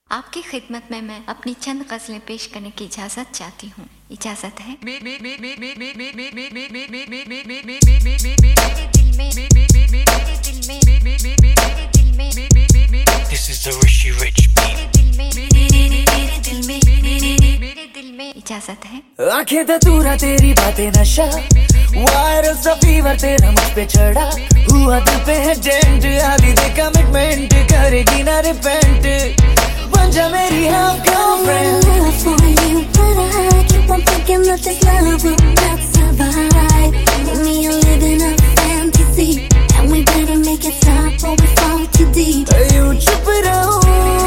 आपकी खिदमत में मैं अपनी चंद गज़लें पेश करने की इजाज़त चाहती हूँ। इजाज़त है। This is the Rishi Rich beat. इजाज़त है। आंखें धतूरा तेरी बातें नशा, वायरल सा फीवर तेरा मुझ पे चढ़ा, हुआ दिल पे है डेंट, आदि दे कमिटमेंट, करेगी ना रिपेंट, बन जा मेरी half girlfriend. Love for you, but I keep on thinking that this love will not survive. Me and living a fantasy, and we better make it stop or we fall too deep. यूं चुप रहो,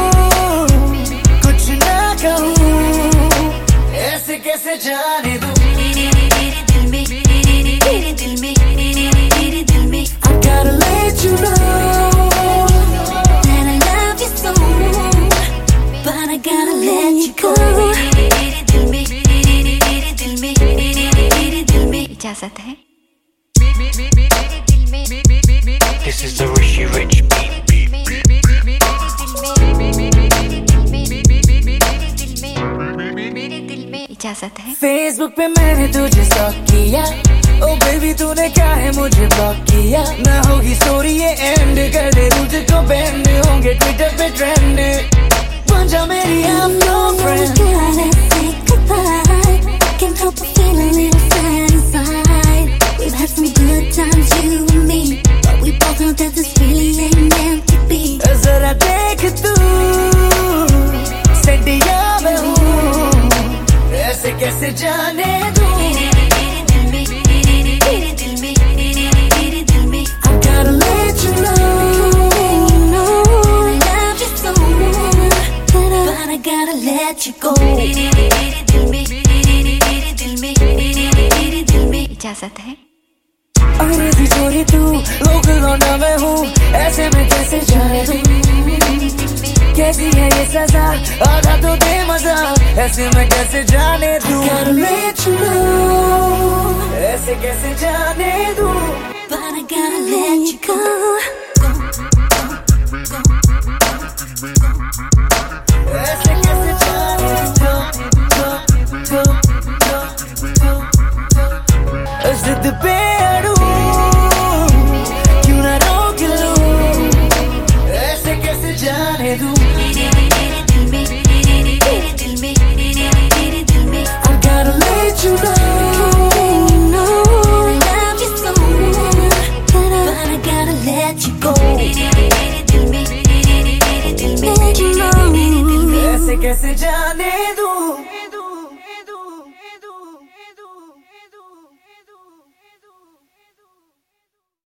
कुछ ना कहूँ, ऐसे कैसे जाने दूँ. I gotta let you know That I love you so, but I gotta let you go. इजाज़त है। This is the Rishi Rich beat. इजाज़त है। फेसबुक पे मैंने तुझे स्टॉक किया, ओ बेबी तूने क्या है मुझे ब्लॉक किया, ना होगी स्टोरी ये एंड, कर दे तुझको बैंड, होंगे ट्विटर पे ट्रेंड, बन जा मेरी half girlfriend. Gotta say goodbye, can't help but feel a little sad inside. We've had some good times, you and me, but we both know that this really ain't meant to be. जरा देख तू सडिया मैं हूँ, ऐसे कैसे जाने दूँ. I gotta let you know I love you so, but I gotta let you go. इजाज़त है। अंग्रेजी छोरी तू, लोकल लौंडा मैं हूँ, ऐसे में कैसे जाने दूँ. कैसी है ये सजा, आधा तो दे मजा, ऐसे में कैसे जाने दूँ. I gotta let you know, ऐसे कैसे जाने दूँ. But I gotta let you go. ऐसे कैसे जाने दूँ. जिद पे अड़ूं, क्यों ना रोक लूं, ऐसे कैसे जाने दूँ. I gotta let you know I love you so, but I gotta let you go. Let you know. ऐसे कैसे जाने दूँ.